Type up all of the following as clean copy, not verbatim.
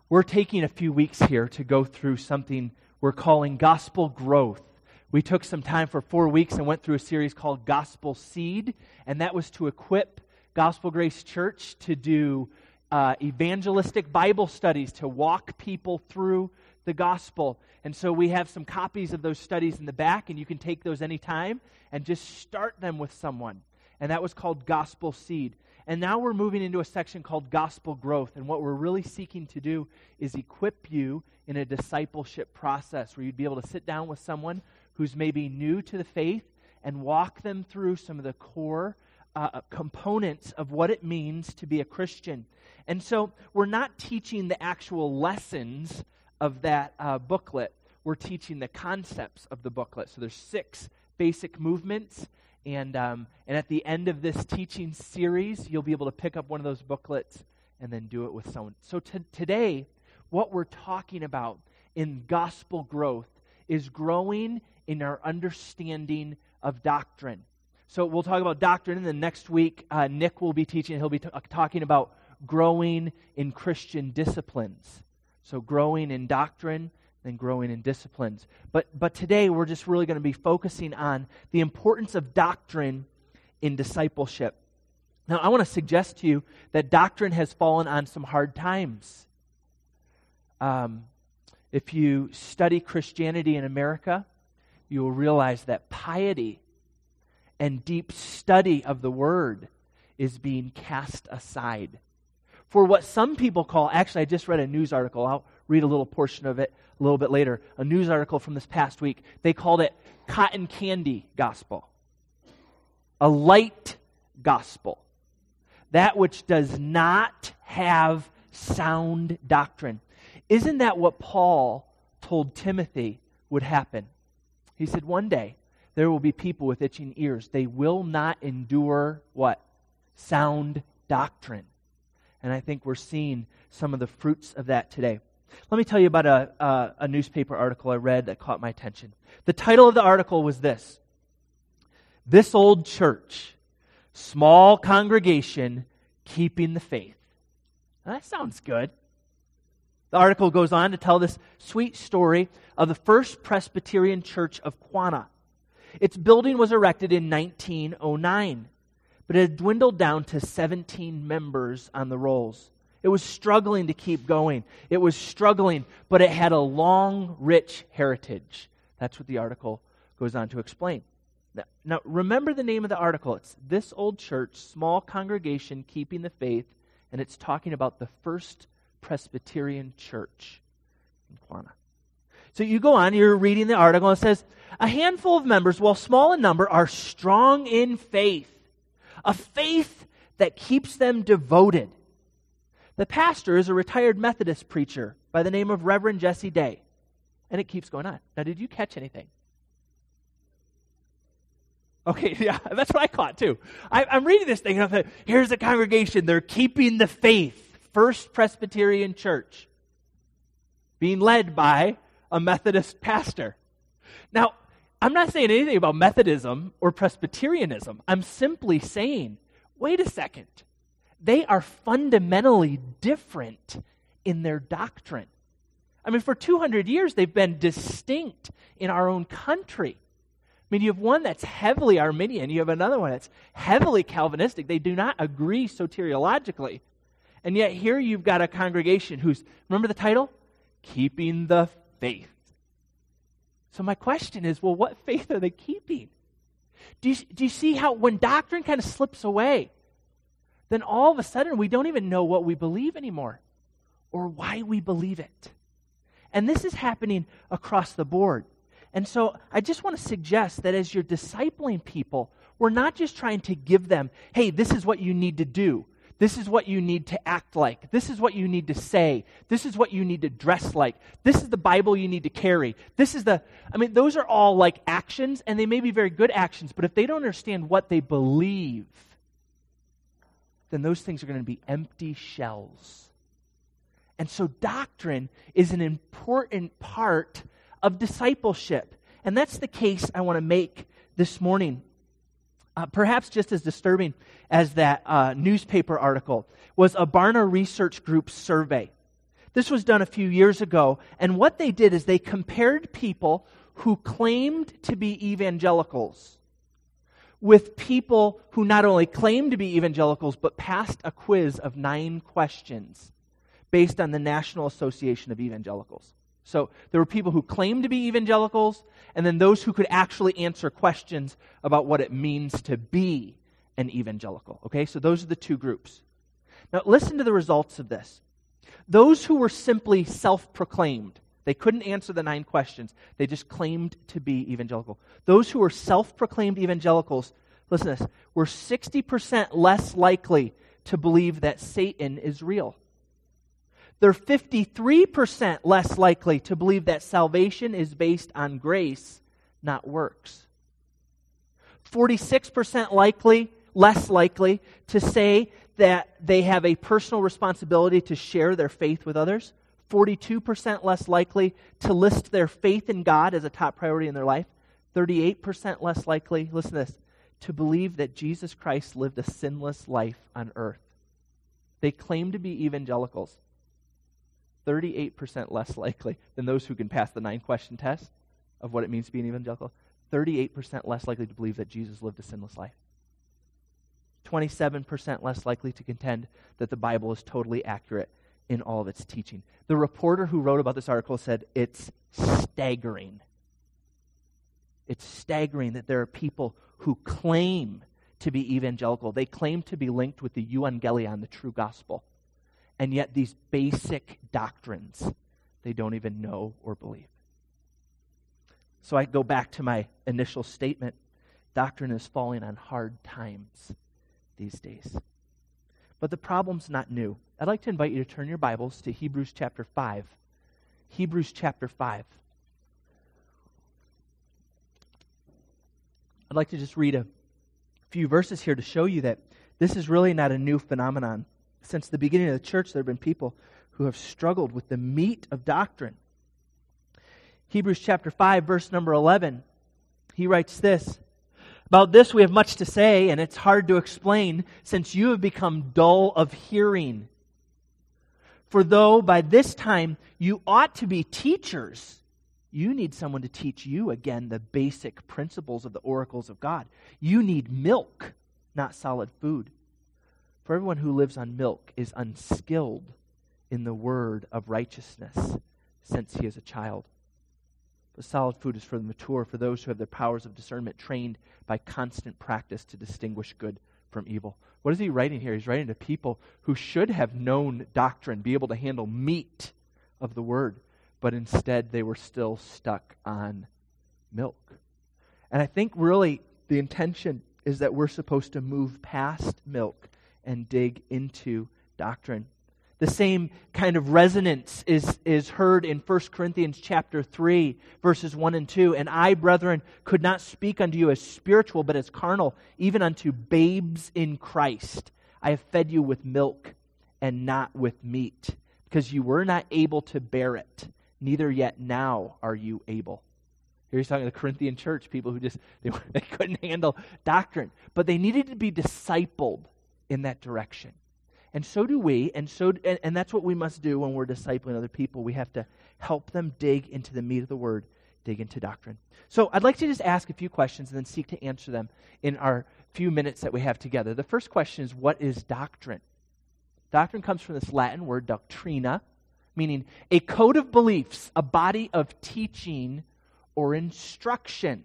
We're taking a few weeks here to go through something we're calling gospel growth. We took some time for 4 weeks and went through a series called Gospel Seed, and that was to equip Gospel Grace Church to do evangelistic Bible studies, to walk people through the gospel. And so we have some copies of those studies in the back, and you can take those anytime and just start them with someone. And that was called Gospel Seed. And now we're moving into a section called Gospel Growth. And what we're really seeking to do is equip you in a discipleship process where you'd be able to sit down with someone who's maybe new to the faith and walk them through some of the core components of what it means to be a Christian. And so we're not teaching the actual lessons of that booklet. We're teaching the concepts of the booklet. So there's 6 basic movements. And at the end of this teaching series, you'll be able to pick up one of those booklets and then do it with someone. So today, what we're talking about in gospel growth is growing in our understanding of doctrine. So we'll talk about doctrine, and then next week, Nick will be teaching. He'll be talking about growing in Christian disciplines. So growing in doctrine and growing in disciplines. But today we're just really going to be focusing on the importance of doctrine in discipleship. Now I want to suggest to you that doctrine has fallen on some hard times. If you study Christianity in America, you will realize that piety and deep study of the Word is being cast aside for what some people call, actually I just read a news article, I'll read a little portion of it a little bit later, a news article from this past week. They called it cotton candy gospel. A light gospel. That which does not have sound doctrine. Isn't that what Paul told Timothy would happen? He said, one day there will be people with itching ears. They will not endure what? Sound doctrine. And I think we're seeing some of the fruits of that today. Let me tell you about a newspaper article I read that caught my attention. The title of the article was this: "This Old Church, Small Congregation Keeping the Faith." Now, that sounds good. The article goes on to tell this sweet story of the First Presbyterian Church of Quanah. Its building was erected in 1909, but it had dwindled down to 17 members on the rolls. It was struggling to keep going. It was struggling, but it had a long, rich heritage. That's what the article goes on to explain. Now, remember the name of the article. It's "This Old Church, Small Congregation Keeping the Faith," and it's talking about the First Presbyterian Church in Quanah. So you go on, you're reading the article, and it says, "A handful of members, while small in number, are strong in faith, a faith that keeps them devoted. The pastor is a retired Methodist preacher by the name of Reverend Jesse Day." And it keeps going on. Now, did you catch anything? Okay, yeah, that's what I caught too. I'm reading this thing, and I'm like, here's a congregation, they're keeping the faith. First Presbyterian Church, being led by a Methodist pastor. Now, I'm not saying anything about Methodism or Presbyterianism. I'm simply saying, wait a second. They are fundamentally different in their doctrine. I mean, for 200 years, they've been distinct in our own country. I mean, you have one that's heavily Arminian. You have another one that's heavily Calvinistic. They do not agree soteriologically. And yet here you've got a congregation who's, remember the title? Keeping the faith. So my question is, well, what faith are they keeping? Do you see how when doctrine kind of slips away, then all of a sudden we don't even know what we believe anymore or why we believe it. And this is happening across the board. And so I just want to suggest that as you're discipling people, we're not just trying to give them, hey, this is what you need to do. This is what you need to act like. This is what you need to say. This is what you need to dress like. This is the Bible you need to carry. Those are all like actions, and they may be very good actions, but if they don't understand what they believe, then those things are going to be empty shells. And so doctrine is an important part of discipleship. And that's the case I want to make this morning. Perhaps just as disturbing as that newspaper article was a Barna Research Group survey. This was done a few years ago, and what they did is they compared people who claimed to be evangelicals with people who not only claimed to be evangelicals, but passed a quiz of 9 questions based on the National Association of Evangelicals. So there were people who claimed to be evangelicals, and then those who could actually answer questions about what it means to be an evangelical. Okay, so those are the 2 groups. Now listen to the results of this. Those who were simply self-proclaimed, they couldn't answer the 9 questions, they just claimed to be evangelical. Those who were self-proclaimed evangelicals, listen to this, were 60% less likely to believe that Satan is real. They're 53% less likely to believe that salvation is based on grace, not works. 46% less likely to say that they have a personal responsibility to share their faith with others. 42% less likely to list their faith in God as a top priority in their life. 38% less likely, listen to this, to believe that Jesus Christ lived a sinless life on earth. They claim to be evangelicals. 38% less likely than those who can pass the 9-question test of what it means to be an evangelical. 38% less likely to believe that Jesus lived a sinless life. 27% less likely to contend that the Bible is totally accurate in all of its teaching. The reporter who wrote about this article said it's staggering. It's staggering that there are people who claim to be evangelical. They claim to be linked with the euangelion, the true gospel. And yet these basic doctrines, they don't even know or believe. So I go back to my initial statement. Doctrine is falling on hard times these days. But the problem's not new. I'd like to invite you to turn your Bibles to Hebrews chapter 5. Hebrews chapter 5. I'd like to just read a few verses here to show you that this is really not a new phenomenon. Since the beginning of the church, there have been people who have struggled with the meat of doctrine. Hebrews chapter 5, verse number 11, he writes this, "About this we have much to say, and it's hard to explain, since you have become dull of hearing. For though by this time you ought to be teachers, you need someone to teach you again the basic principles of the oracles of God. You need milk, not solid food. For everyone who lives on milk is unskilled in the word of righteousness, since he is a child. But solid food is for the mature, for those who have their powers of discernment trained by constant practice to distinguish good from evil." What is he writing here? He's writing to people who should have known doctrine, be able to handle meat of the word, but instead they were still stuck on milk. And I think really the intention is that we're supposed to move past milk and dig into doctrine. The same kind of resonance is heard in 1 Corinthians chapter 3, verses 1 and 2. "And I, brethren, could not speak unto you as spiritual, but as carnal, even unto babes in Christ. I have fed you with milk and not with meat, because you were not able to bear it, neither yet now are you able." Here he's talking to the Corinthian church, people who just, they couldn't handle doctrine. But they needed to be discipled in that direction. And so do we, and that's what we must do when we're discipling other people. We have to help them dig into the meat of the word, dig into doctrine. So I'd like to just ask a few questions and then seek to answer them in our few minutes that we have together. The first question is, what is doctrine? Doctrine comes from this Latin word doctrina, meaning a code of beliefs, a body of teaching or instruction.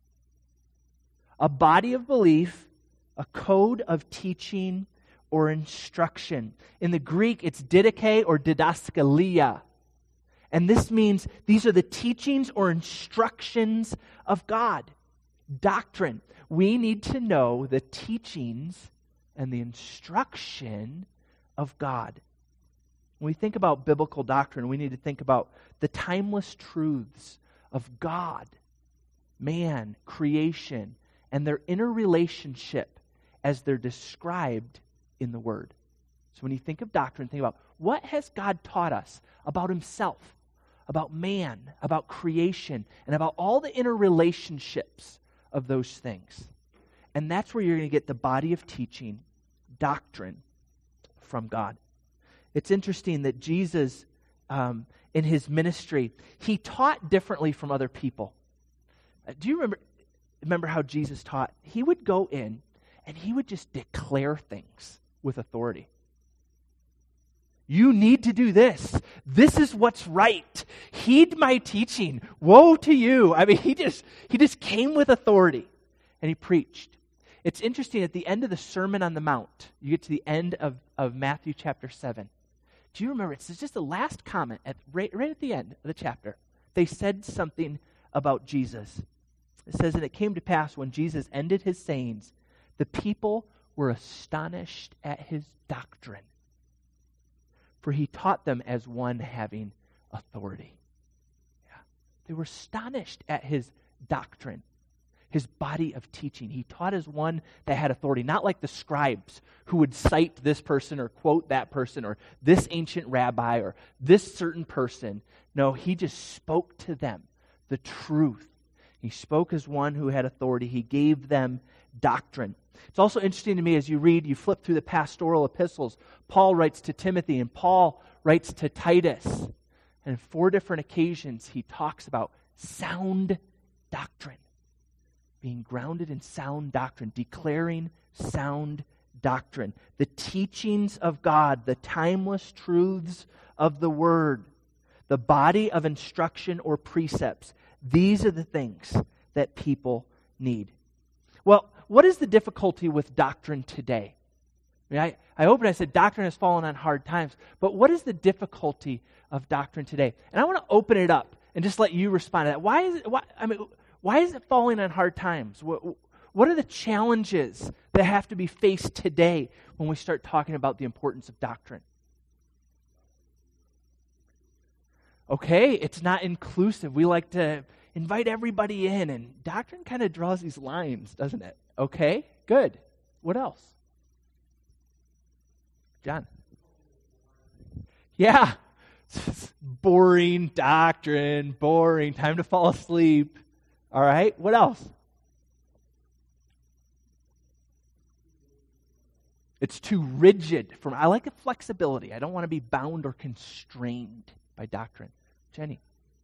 A body of belief, a code of teaching or instruction. In the Greek, it's didache or didaskalia. And this means these are the teachings or instructions of God. Doctrine. We need to know the teachings and the instruction of God. When we think about biblical doctrine, we need to think about the timeless truths of God, man, creation, and their interrelationship as they're described in the Word. So when you think of doctrine, think about what has God taught us about Himself, about man, about creation, and about all the interrelationships of those things. And that's where you're going to get the body of teaching, doctrine, from God. It's interesting that Jesus in his ministry, he taught differently from other people. Do you remember how Jesus taught? He would go in and he would just declare things with authority. You need to do this. This is what's right. Heed my teaching. Woe to you. I mean, he just came with authority and he preached. It's interesting, at the end of the Sermon on the Mount, you get to the end of Matthew chapter 7. Do you remember? It's just the last comment right at the end of the chapter. They said something about Jesus. It says, and it came to pass when Jesus ended his sayings, the people were astonished at his doctrine, for he taught them as one having authority. Yeah. They were astonished at his doctrine, his body of teaching. He taught as one that had authority, not like the scribes who would cite this person or quote that person or this ancient rabbi or this certain person. No, he just spoke to them the truth. He spoke as one who had authority. He gave them doctrine. It's also interesting to me as you flip through the pastoral epistles, Paul writes to Timothy and Paul writes to Titus. And on 4 different occasions, he talks about sound doctrine. Being grounded in sound doctrine, declaring sound doctrine. The teachings of God, the timeless truths of the Word, the body of instruction or precepts. These are the things that people need. Well, what is the difficulty with doctrine today? I opened, I said doctrine has fallen on hard times, but what is the difficulty of doctrine today? And I want to open it up and just let you respond to that. Why is it falling on hard times? What are the challenges that have to be faced today when we start talking about the importance of doctrine? Okay, it's not inclusive. We like to invite everybody in, and doctrine kind of draws these lines, doesn't it? Okay, good. What else? John? Yeah. Boring doctrine, boring, time to fall asleep. All right, what else? It's too rigid. I like a flexibility. I don't want to be bound or constrained by doctrine. Jenny?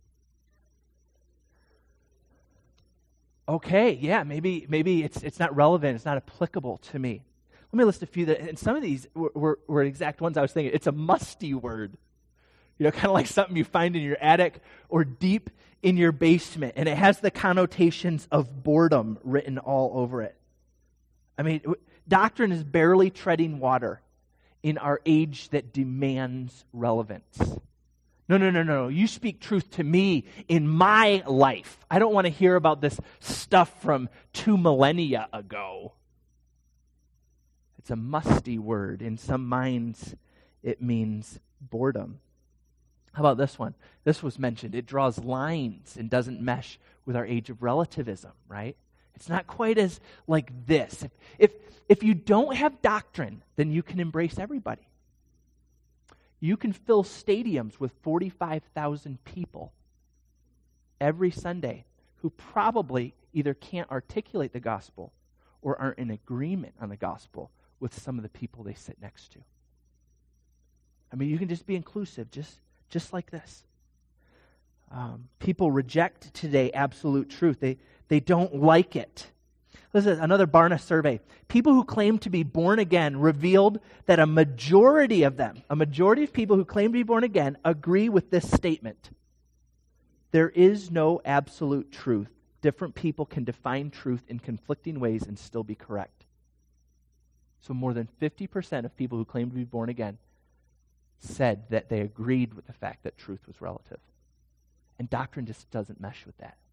Okay, yeah, maybe it's not relevant. It's not applicable to me. Let me list a few and some of these were exact ones I was thinking. It's a musty word. Kind of like something you find in your attic or deep in your basement, and it has the connotations of boredom written all over it. I mean, doctrine is barely treading water in our age that demands relevance. No. You speak truth to me in my life. I don't want to hear about this stuff from 2 millennia ago. It's a musty word. In some minds, it means boredom. How about this one? This was mentioned. It draws lines and doesn't mesh with our age of relativism, right? It's not quite as like this. If you don't have doctrine, then you can embrace everybody. You can fill stadiums with 45,000 people every Sunday who probably either can't articulate the gospel or aren't in agreement on the gospel with some of the people they sit next to. I mean, you can just be inclusive, just like this. People reject today absolute truth. They don't like it. Listen, another Barna survey. People who claim to be born again revealed that a majority of people who claim to be born again agree with this statement. There is no absolute truth. Different people can define truth in conflicting ways and still be correct. So more than 50% of people who claim to be born again said that they agreed with the fact that truth was relative. And doctrine just doesn't mesh with that.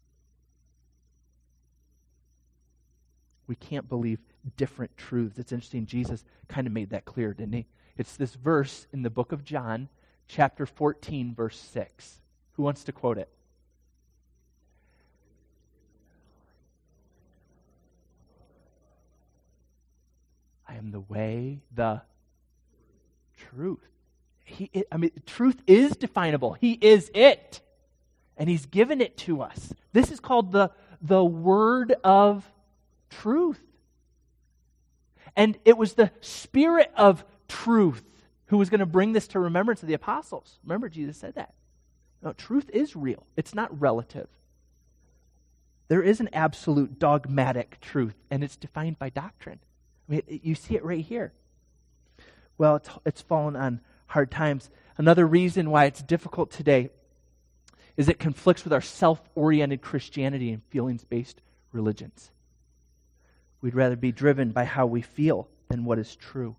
We can't believe different truths. It's interesting, Jesus kind of made that clear, didn't he? It's this verse in the book of John, chapter 14, verse 6. Who wants to quote it? I am the way, the truth. Truth is definable. He is it. And he's given it to us. This is called the word of truth. And it was the Spirit of truth who was going to bring this to remembrance of the apostles. Remember, Jesus said that. No, truth is real. It's not relative. There is an absolute dogmatic truth, and it's defined by doctrine. I mean, you see it right here. Well, it's fallen on hard times. Another reason why it's difficult today is it conflicts with our self-oriented Christianity and feelings-based religions. We'd rather be driven by how we feel than what is true.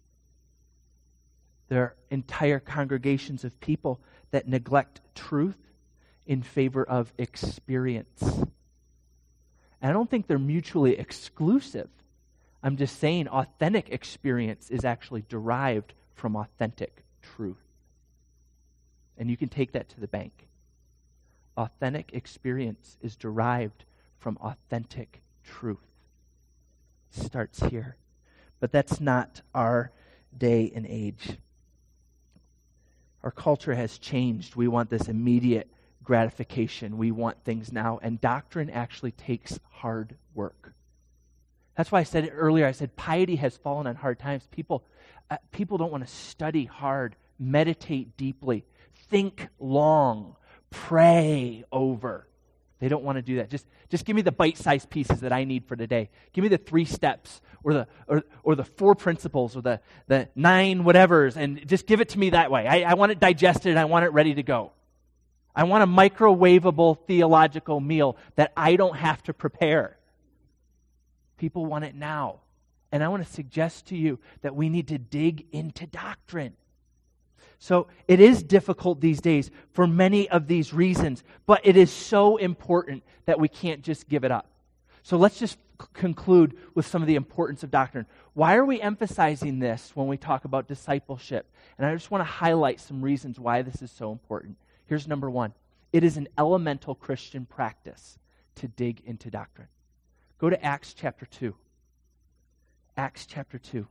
There are entire congregations of people that neglect truth in favor of experience. And I don't think they're mutually exclusive. I'm just saying authentic experience is actually derived from authentic truth. And you can take that to the bank. Authentic experience is derived from authentic truth. It starts here. But that's not our day and age. Our culture has changed. We want this immediate gratification. We want things now. And doctrine actually takes hard work. That's why I said it earlier. I said piety has fallen on hard times. People don't want to study hard, meditate deeply, think long, pray over. They don't want to do that. Just give me the bite-sized pieces that I need for today. Give me the 3 steps or the 4 principles or the 9 whatevers, and just give it to me that way. I want it digested and I want it ready to go. I want a microwavable theological meal that I don't have to prepare. People want it now. And I want to suggest to you that we need to dig into doctrine. So it is difficult these days for many of these reasons, but it is so important that we can't just give it up. So let's just conclude with some of the importance of doctrine. Why are we emphasizing this when we talk about discipleship? And I just want to highlight some reasons why this is so important. Here's number 1. It is an elemental Christian practice to dig into doctrine. Go to Acts chapter 2. Acts chapter 2.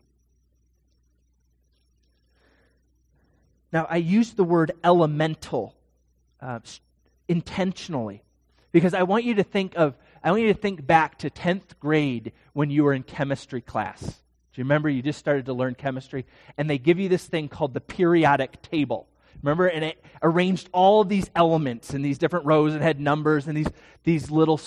Now, I use the word elemental intentionally because I want you to think back to 10th grade when you were in chemistry class. Do you remember you just started to learn chemistry? And they give you this thing called the periodic table. Remember? And it arranged all of these elements in these different rows and had numbers and these little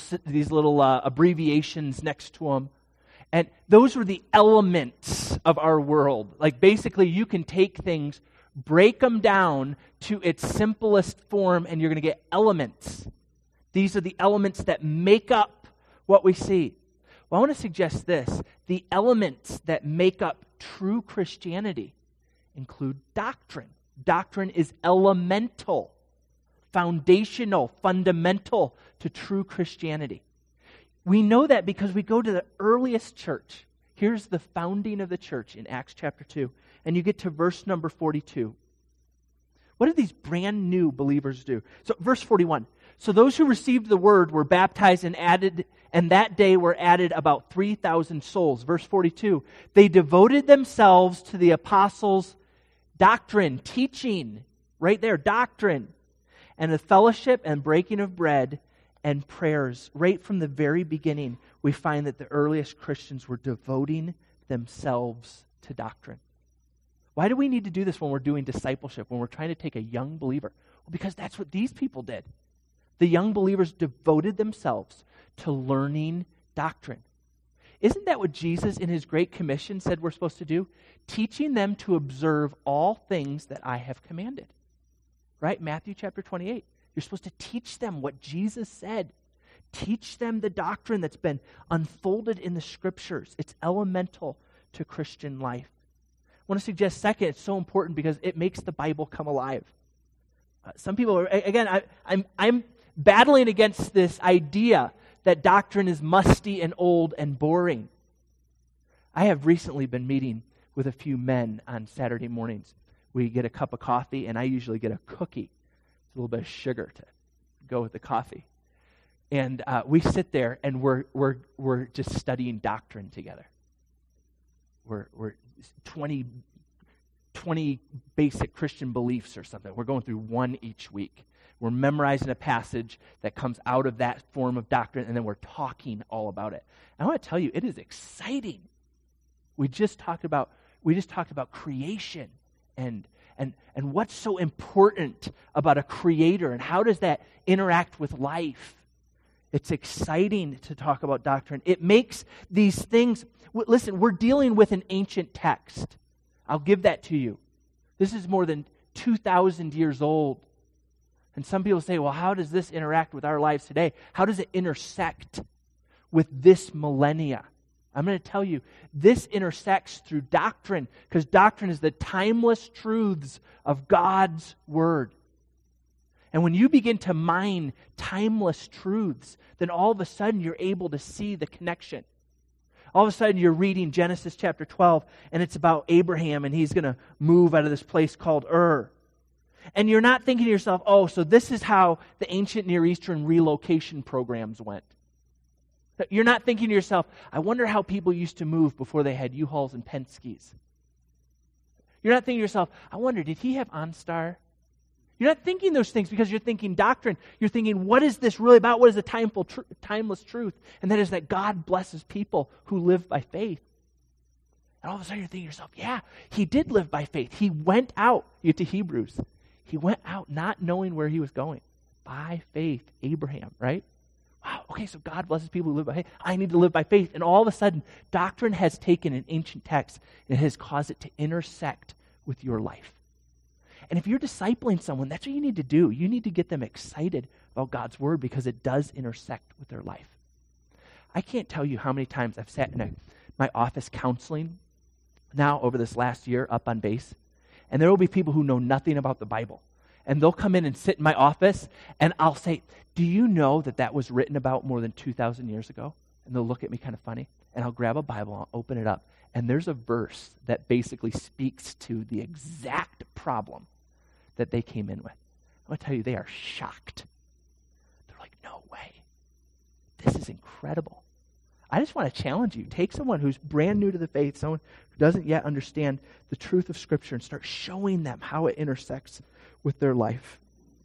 abbreviations next to them. And those were the elements of our world. Like basically you can take things, break them down to its simplest form, and you're going to get elements. These are the elements that make up what we see. Well, I want to suggest this. The elements that make up true Christianity include doctrine. Doctrine is elemental, foundational, fundamental to true Christianity. We know that because we go to the earliest church. Here's the founding of the church in Acts chapter 2. And you get to verse number 42. What did these brand new believers do? So verse 41. So those who received the word were baptized and added, and that day were added about 3,000 souls. Verse 42. They devoted themselves to the apostles' doctrine, teaching, right there, doctrine, and the fellowship and breaking of bread and prayers. Right from the very beginning, we find that the earliest Christians were devoting themselves to doctrine. Why do we need to do this when we're doing discipleship, when we're trying to take a young believer? Well, because that's what these people did. The young believers devoted themselves to learning doctrine. Isn't that what Jesus in his Great Commission said we're supposed to do? Teaching them to observe all things that I have commanded. Right? Matthew chapter 28. You're supposed to teach them what Jesus said. Teach them the doctrine that's been unfolded in the Scriptures. It's elemental to Christian life. I want to suggest, second, it's so important because it makes the Bible come alive. Some people are, again, I'm battling against this idea that doctrine is musty and old and boring. I have recently been meeting with a few men on Saturday mornings. We get a cup of coffee, and I usually get a cookie. It's a little bit of sugar to go with the coffee. And we sit there, and we're just studying doctrine together. We're 20 basic Christian beliefs or something. We're going through one each week. We're memorizing a passage that comes out of that form of doctrine, and then we're talking all about it. And I want to tell you, it is exciting. We just talked about creation end? And what's so important about a creator, and how does that interact with life? It's exciting to talk about doctrine. It makes these things, listen, we're dealing with an ancient text. I'll give that to you. This is more than 2,000 years old. And some people say, well, how does this interact with our lives today? How does it intersect with this millennia? I'm going to tell you, this intersects through doctrine, because doctrine is the timeless truths of God's Word. And when you begin to mine timeless truths, then all of a sudden you're able to see the connection. All of a sudden you're reading Genesis chapter 12, and it's about Abraham, and he's going to move out of this place called Ur. And you're not thinking to yourself, oh, so this is how the ancient Near Eastern relocation programs went. You're not thinking to yourself, I wonder how people used to move before they had U-Hauls and Penske's. You're not thinking to yourself, I wonder, did he have OnStar? You're not thinking those things because you're thinking doctrine. You're thinking, what is this really about? What is the timeless truth? And that is that God blesses people who live by faith. And all of a sudden you're thinking to yourself, yeah, he did live by faith. He went out, you get to Hebrews. He went out not knowing where he was going. By faith, Abraham, right? Wow, okay, so God blesses people who live by faith. I need to live by faith. And all of a sudden, doctrine has taken an ancient text and it has caused it to intersect with your life. And if you're discipling someone, that's what you need to do. You need to get them excited about God's Word because it does intersect with their life. I can't tell you how many times I've sat in my office counseling now over this last year up on base, and there will be people who know nothing about the Bible. And they'll come in and sit in my office, and I'll say, do you know that that was written about more than 2,000 years ago? And they'll look at me kind of funny, and I'll grab a Bible, and I'll open it up, and there's a verse that basically speaks to the exact problem that they came in with. I'm going to tell you, they are shocked. They're like, no way. This is incredible. I just want to challenge you. Take someone who's brand new to the faith, someone who doesn't yet understand the truth of Scripture, and start showing them how it intersects with their life.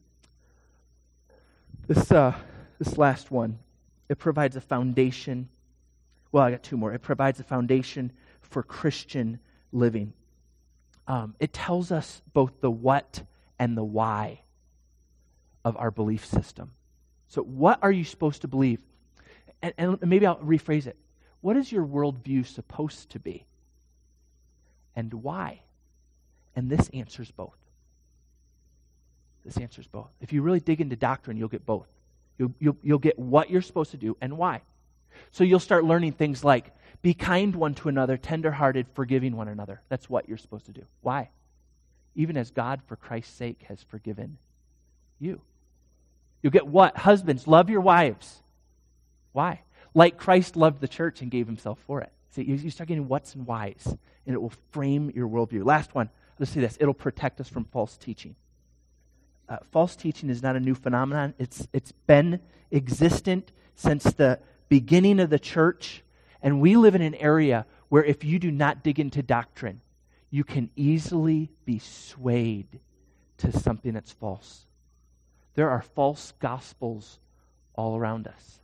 This last one, it provides a foundation. Well, I got two more. It provides a foundation for Christian living. It tells us both the what and the why of our belief system. So what are you supposed to believe? And maybe I'll rephrase it. What is your worldview supposed to be? And why? And this answers both. This answers both. If you really dig into doctrine, you'll get both. You'll get what you're supposed to do and why. So you'll start learning things like, be kind one to another, tenderhearted, forgiving one another. That's what you're supposed to do. Why? Even as God, for Christ's sake, has forgiven you. You'll get what? Husbands, love your wives. Why? Like Christ loved the church and gave himself for it. See, you start getting what's and whys, and it will frame your worldview. Last one, let's see this. It'll protect us from false teaching. False teaching is not a new phenomenon. It's been existent since the beginning of the church, and we live in an area where if you do not dig into doctrine, you can easily be swayed to something that's false. There are false gospels all around us.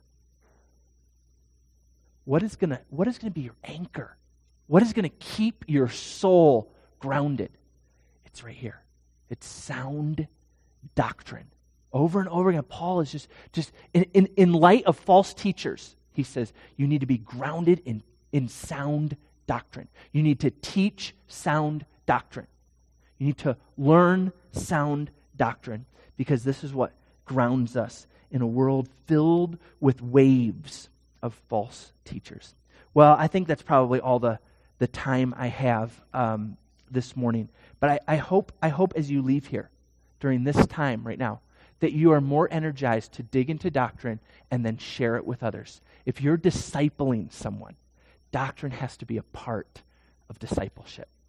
What is going to be your anchor? What is going to keep your soul grounded? It's right here. It's sound doctrine. Over and over again, Paul is just in light of false teachers, he says, you need to be grounded in sound doctrine. You need to teach sound doctrine. You need to learn sound doctrine, because this is what grounds us in a world filled with waves of false teachers. Well, I think that's probably all the time I have this morning. But I hope as you leave here during this time right now, that you are more energized to dig into doctrine and then share it with others. If you're discipling someone, doctrine has to be a part of discipleship.